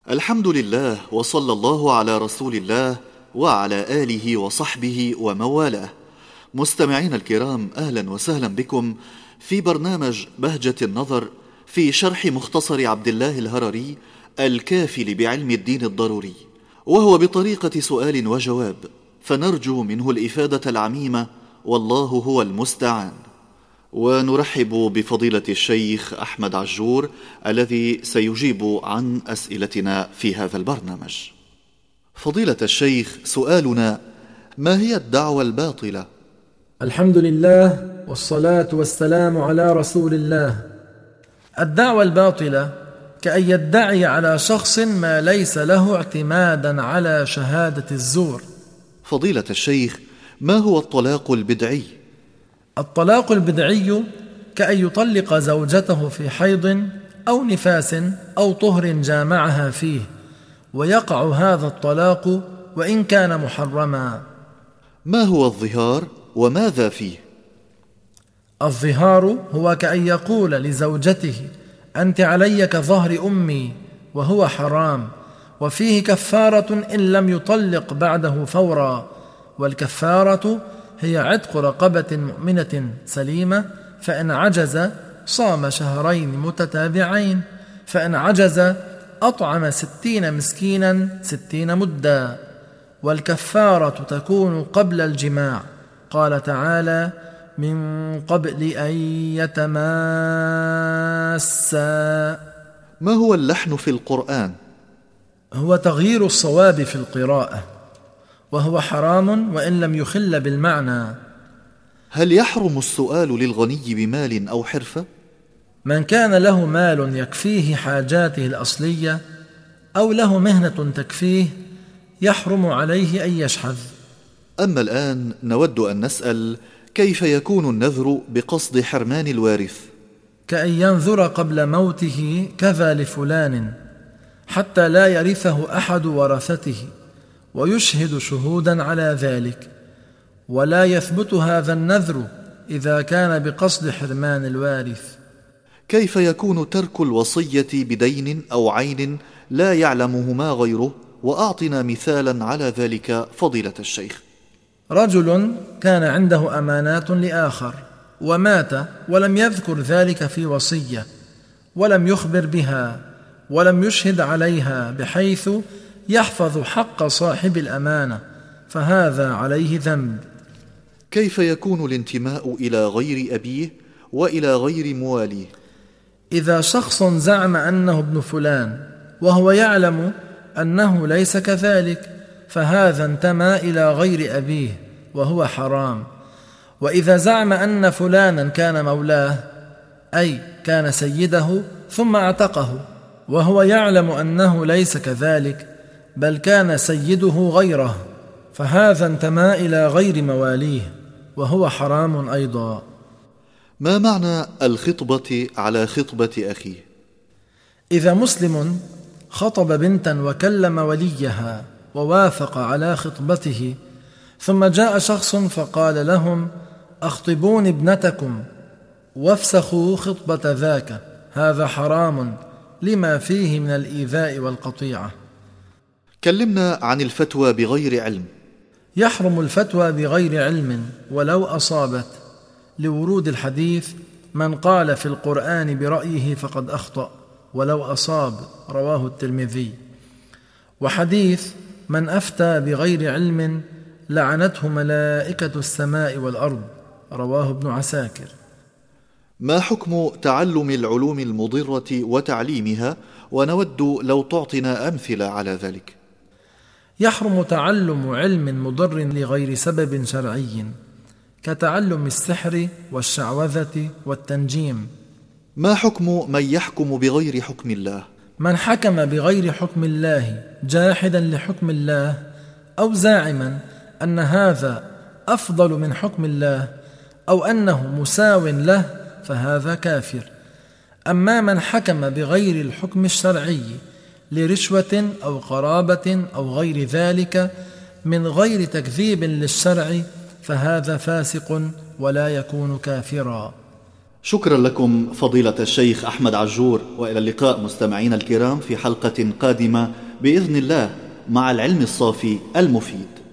الحمد لله، وصلى الله على رسول الله وعلى آله وصحبه وموالاه. مستمعين الكرام، أهلا وسهلا بكم في برنامج بهجة النظر في شرح مختصر عبد الله الهرري الكافل بعلم الدين الضروري، وهو بطريقة سؤال وجواب، فنرجو منه الإفادة العميمة، والله هو المستعان. ونرحب بفضيلة الشيخ أحمد عجور الذي سيجيب عن أسئلتنا في هذا البرنامج. فضيلة الشيخ، سؤالنا: ما هي الدعوة الباطلة؟ الحمد لله والصلاة والسلام على رسول الله. الدعوة الباطلة كأن يدعي على شخص ما ليس له اعتمادا على شهادة الزور. فضيلة الشيخ، ما هو الطلاق البدعي؟ الطلاق البدعي كأن يطلق زوجته في حيض أو نفاس أو طهر جامعها فيه، ويقع هذا الطلاق وإن كان محرما. ما هو الظهار وماذا فيه؟ الظهار هو كأن يقول لزوجته: أنت علي كظهر أمي، وهو حرام، وفيه كفارة إن لم يطلق بعده فورا، والكفارة هي عتق رقبة مؤمنة سليمة، فإن عجز صام شهرين متتابعين، فإن عجز أطعم 60 مسكينا 60 مدا، والكفارة تكون قبل الجماع. قال تعالى: من قبل أن يتماسا. ما هو اللحن في القرآن؟ هو تغيير الصواب في القراءة، وهو حرام وإن لم يخل بالمعنى. هل يحرم السؤال للغني بمال أو حرفة؟ من كان له مال يكفيه حاجاته الأصلية أو له مهنة تكفيه يحرم عليه أن يشحذ. أما الآن نود أن نسأل: كيف يكون النذر بقصد حرمان الوارث؟ كأن ينذر قبل موته كذا لفلان حتى لا يرثه أحد ورثته، ويشهد شهودا على ذلك، ولا يثبت هذا النذر إذا كان بقصد حرمان الوارث. كيف يكون ترك الوصية بدين أو عين لا يعلمهما غيره؟ وأعطنا مثالا على ذلك فضيلة الشيخ. رجل كان عنده أمانات لآخر ومات ولم يذكر ذلك في وصية، ولم يخبر بها، ولم يشهد عليها، بحيث يحفظ حق صاحب الأمانة، فهذا عليه ذنب. كيف يكون الانتماء إلى غير أبيه وإلى غير مواليه؟ إذا شخص زعم أنه ابن فلان وهو يعلم أنه ليس كذلك، فهذا انتمى إلى غير أبيه وهو حرام. وإذا زعم أن فلانا كان مولاه، أي كان سيده ثم اعتقه، وهو يعلم أنه ليس كذلك بل كان سيده غيره، فهذا انتمى إلى غير مواليه وهو حرام أيضا. ما معنى الخطبة على خطبة أخيه؟ إذا مسلم خطب بنتا وكلم وليها ووافق على خطبته، ثم جاء شخص فقال لهم: أخطبون ابنتكم وافسخوا خطبة ذاك، هذا حرام لما فيه من الإيذاء والقطيعة. كلمنا عن الفتوى بغير علم. يحرم الفتوى بغير علم ولو أصابت، لورود الحديث: من قال في القرآن برأيه فقد أخطأ ولو أصاب، رواه الترمذي. وحديث: من أفتى بغير علم لعنته ملائكة السماء والأرض، رواه ابن عساكر. ما حكم تعلم العلوم المضرة وتعليمها؟ ونود لو تعطينا أمثلة على ذلك. يحرم تعلم علم مضر لغير سبب شرعي، كتعلم السحر والشعوذة والتنجيم. ما حكم من يحكم بغير حكم الله؟ من حكم بغير حكم الله جاحدا لحكم الله، أو زاعما أن هذا أفضل من حكم الله، أو أنه مساو له، فهذا كافر. أما من حكم بغير الحكم الشرعي لرشوة أو قرابة أو غير ذلك من غير تكذيب للشرع، فهذا فاسق ولا يكون كافرا. شكرا لكم فضيلة الشيخ أحمد عجور، وإلى اللقاء مستمعين الكرام في حلقة قادمة بإذن الله مع العلم الصافي المفيد.